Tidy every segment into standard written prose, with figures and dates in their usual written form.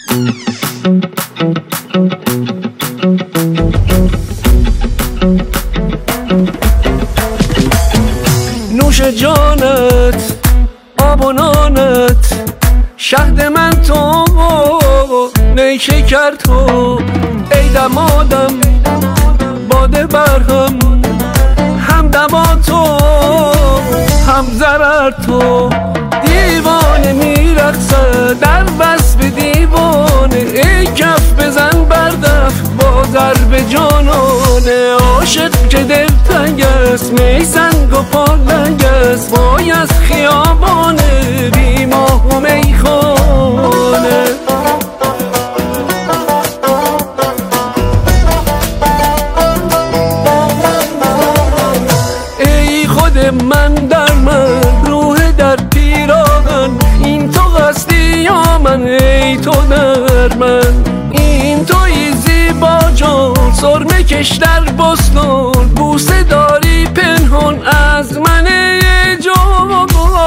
نوش جانت آب و نانت شهد من تو نیشکر تو ای دمادم باده برهم هم دما تو هم ضرر تو دیوانه میرقصه در وصف دیوانه ای کف بزن بردف با ضرب جانانه عاشق که دلتنگ است می سنگ و پالنگ است وای از خیابانه بی ماه و میخانه ای خود من در من روح در پیراهن این تو هستی یا من ای تو در من این توی زیبا جان سرمه کش در بستان بوسه داری پنهان از من جان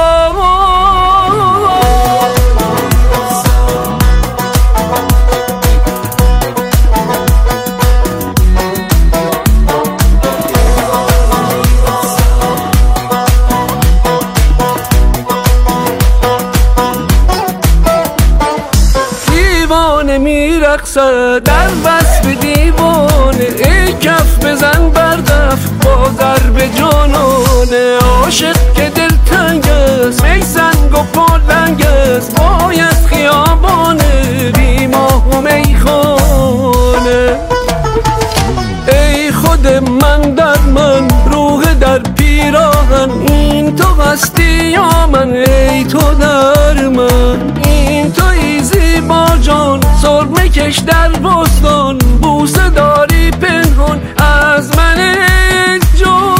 میرقصه در وصف دیوانه ای کف بزن بردف با ضرب جانانه عاشق که دلتنگ است می سنگ و پالنگ است وای از خیابانه بی ماه و میخانه ای خود من در من روح در پیراهن این تو هستی یا من ای تو در من این توی زیبا جان سرمه کش در بستان بوسه داری پنهان از من جان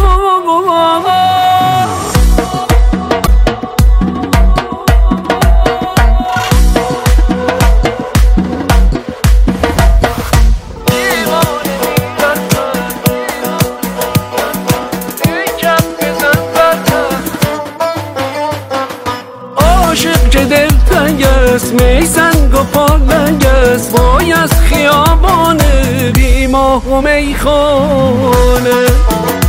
عاشق که دلتنگ است می سنگ و پالنگ است وای از خیابانه بی ماه و میخانه